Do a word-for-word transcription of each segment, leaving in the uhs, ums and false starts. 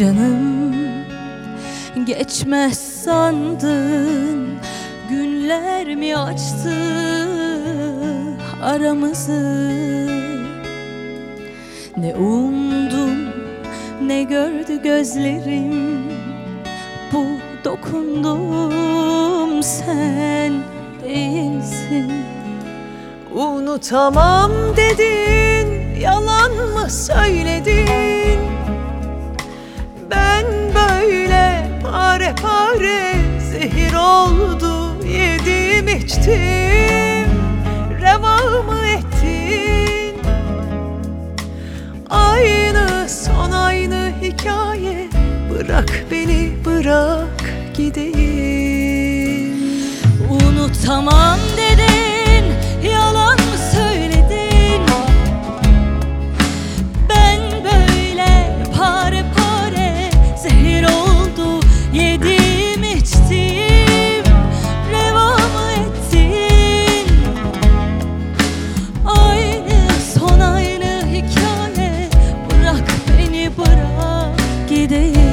Canım, geçmez sandın, günler mi açtı aramızı? Ne umdum, ne gördü gözlerim, bu dokundum sen değilsin. Unutamam dedin, yalan mı söyledin? Ben böyle pare pare zehir oldu, yedim içtim, reva mı ettin? Aynı son aynı hikaye, bırak beni bırak gideyim. Unutamam dedin, yalan mı söyledin? Ben böyle pare pare zehir oldu, yedim içtim, reva mı ettin? Aynı son aynı hikaye, bırak beni bırak gideyim.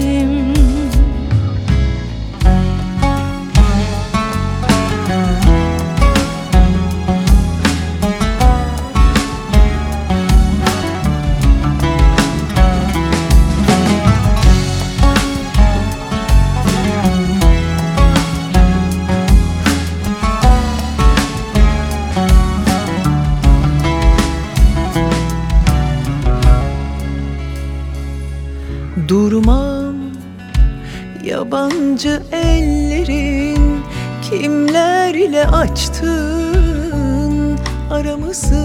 Durmam, yabancı ellerin kimler ile açtın aramızı?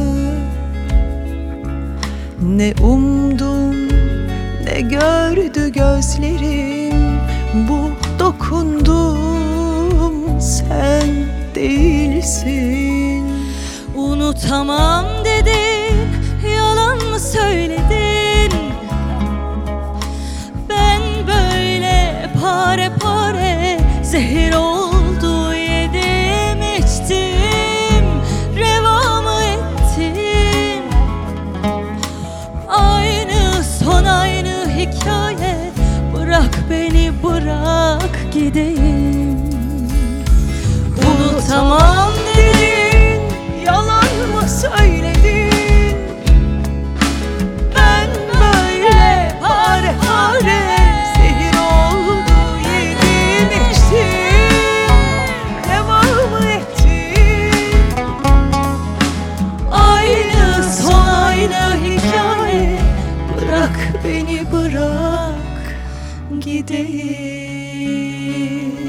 Ne umdum, ne gördü gözlerim, bu dokundum sen değilsin. Unutamam dedin, yalan mı söyledin? Ben böyle pare pare zehir oldu, yedim içtim, reva mı ettin? Aynı son aynı hikaye, bırak beni bırak gideyim. Unutamam dedin, yalan mı söyledin? Ben böyle pare pare zehir oldu, yedim içtim, reva mı ettin? aynı son aynı hikaye, bırak beni bırak gideyim.